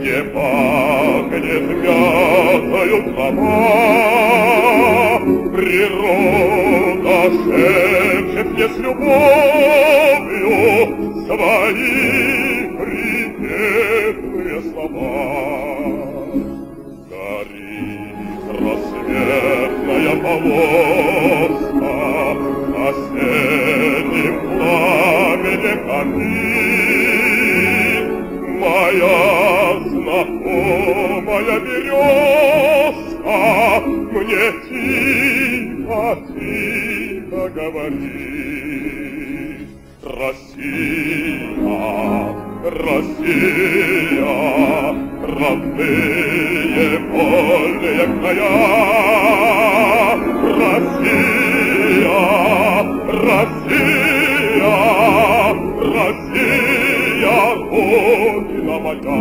Не пахнет мятою трава, природа шепчет мне с любовью свои приветные слова. Горит рассветная полоска, осенним пламенем камин. Моя знакомая березка мне тихо-тихо говорит: Россия, Россия, родные вольные края. Россия, Россия, Россия, Родина моя.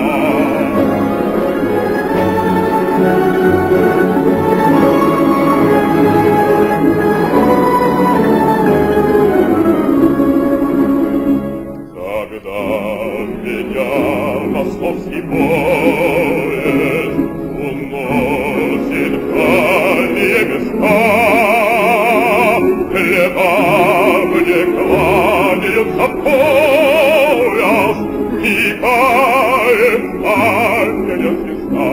Когда меня московский поезд уносит в дальние места, хлеба мне кланяются в пояс, мигает дальняя звезда.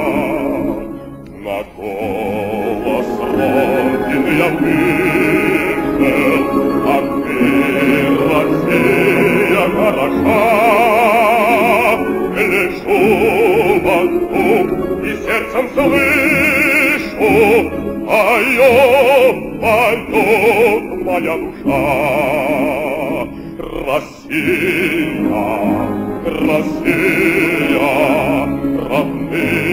На голос Родины я вышел, а ты, Россия, хороша. Гляжу вокруг и сердцем слышу: поет моя душа. Россия, Россия, родные